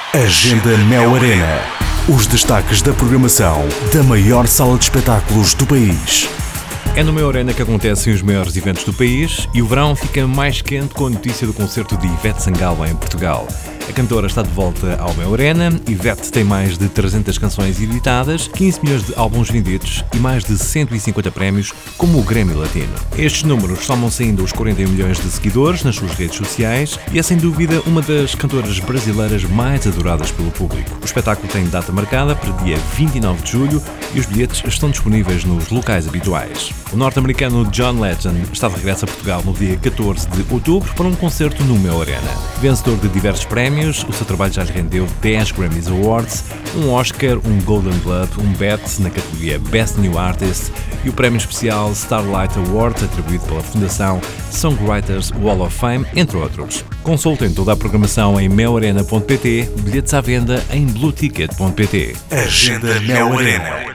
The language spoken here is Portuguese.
Agenda Mel Arena. Os destaques da programação da maior sala de espetáculos do país. É no Mel Arena que acontecem os maiores eventos do país e o verão fica mais quente com a notícia do concerto de Ivete Sangalo em Portugal. A cantora está de volta ao Mel Arena. Ivete tem mais de 300 canções editadas, 15 milhões de álbuns vendidos e mais de 150 prémios, como o Grammy Latino. Estes números somam-se ainda os 41 milhões de seguidores nas suas redes sociais e é sem dúvida uma das cantoras brasileiras mais adoradas pelo público. O espetáculo tem data marcada para dia 29 de julho e os bilhetes estão disponíveis nos locais habituais. O norte-americano John Legend está de regresso a Portugal no dia 14 de outubro para um concerto no Mel Arena. Vencedor de diversos prémios, o seu trabalho já lhe rendeu 10 Grammys Awards, um Oscar, um Golden Globe, um BET na categoria Best New Artist e o prémio especial Starlight Award atribuído pela Fundação Songwriters Wall of Fame, entre outros. Consultem toda a programação em melarena.pt, bilhetes à venda em blueticket.pt. Agenda Mel Arena.